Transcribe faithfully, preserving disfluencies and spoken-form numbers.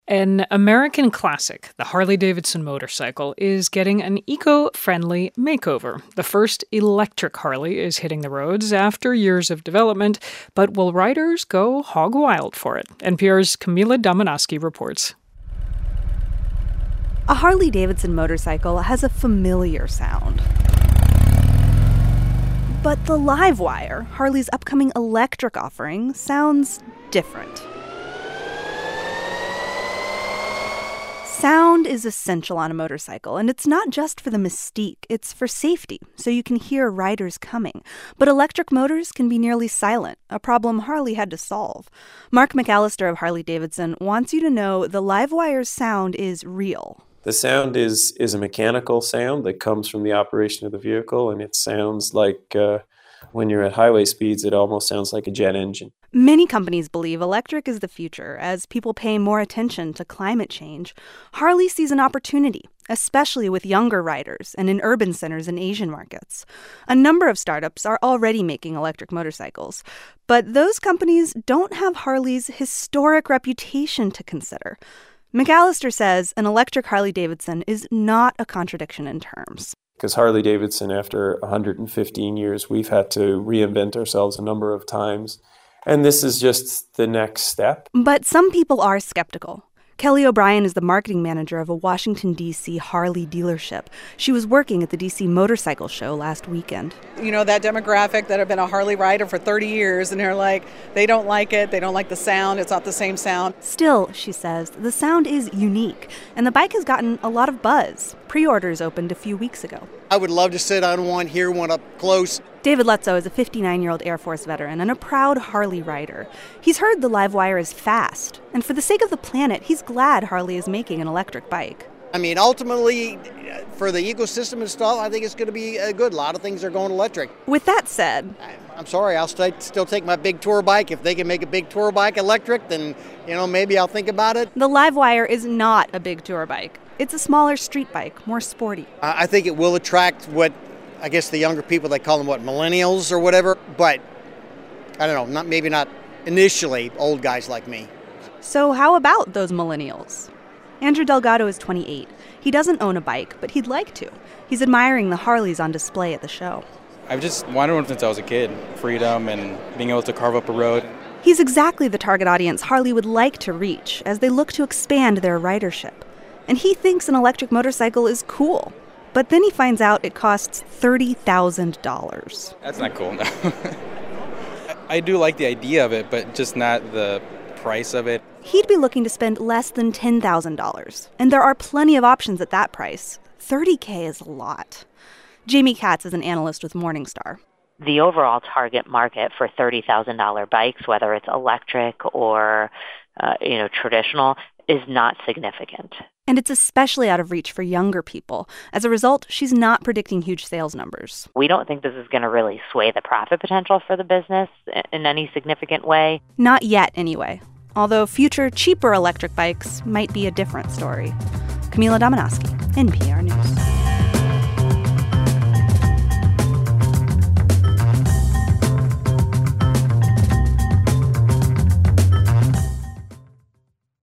An American classic, the Harley-Davidson motorcycle, is getting an eco-friendly makeover. The first electric Harley is hitting the roads after years of development, but will riders go hog wild for it? N P R's Camila Domonoske reports. A Harley-Davidson motorcycle has a familiar sound. But the Livewire, Harley's upcoming electric offering, sounds different. Sound is essential on a motorcycle, and it's not just for the mystique, it's for safety, so you can hear riders coming. But electric motors can be nearly silent, a problem Harley had to solve. Mark McAllister of Harley-Davidson wants you to know the Livewire's sound is real. The sound is is a mechanical sound that comes from the operation of the vehicle, and it sounds like uh, when you're at highway speeds, it almost sounds like a jet engine. Many companies believe electric is the future as people pay more attention to climate change. Harley sees an opportunity, especially with younger riders and in urban centers and Asian markets. A number of startups are already making electric motorcycles, but those companies don't have Harley's historic reputation to consider. McAllister says an electric Harley-Davidson is not a contradiction in terms. Because Harley-Davidson, after one hundred fifteen years, we've had to reinvent ourselves a number of times. And this is just the next step. But some people are skeptical. Kelly O'Brien is the marketing manager of a Washington, D C Harley dealership. She was working at the D C Motorcycle Show last weekend. You know, that demographic that have been a Harley rider for thirty years, and they're like, they don't like it, they don't like the sound, it's not the same sound. Still, she says, the sound is unique, and the bike has gotten a lot of buzz. Pre-orders opened a few weeks ago. I would love to sit on one, hear one up close. David Lutzow is a fifty-nine-year-old Air Force veteran and a proud Harley rider. He's heard the Livewire is fast, and for the sake of the planet, he's glad Harley is making an electric bike. I mean, ultimately, for the ecosystem and stuff, I think it's going to be good. A lot of things are going electric. With that said, I'm sorry, I'll st- still take my big tour bike. If they can make a big tour bike electric, then, you know, maybe I'll think about it. The Livewire is not a big tour bike. It's a smaller street bike, more sporty. I think it will attract what, I guess the younger people, they call them, what, millennials or whatever. But, I don't know, not maybe not initially old guys like me. So how about those millennials? Andrew Delgado is twenty-eight. He doesn't own a bike, but he'd like to. He's admiring the Harleys on display at the show. I've just wanted one since I was a kid. Freedom and being able to carve up a road. He's exactly the target audience Harley would like to reach as they look to expand their ridership. And he thinks an electric motorcycle is cool. But then he finds out it costs thirty thousand dollars. That's not cool, no. I do like the idea of it, but just not the price of it. He'd be looking to spend less than ten thousand dollars. And there are plenty of options at that price. thirty thousand dollars is a lot. Jamie Katz is an analyst with Morningstar. The overall target market for thirty thousand dollars bikes, whether it's electric or uh, you know traditional, is not significant. And it's especially out of reach for younger people. As a result, she's not predicting huge sales numbers. We don't think this is going to really sway the profit potential for the business in any significant way. Not yet, anyway. Although future, cheaper electric bikes might be a different story. Camila Domonoske, N P R News.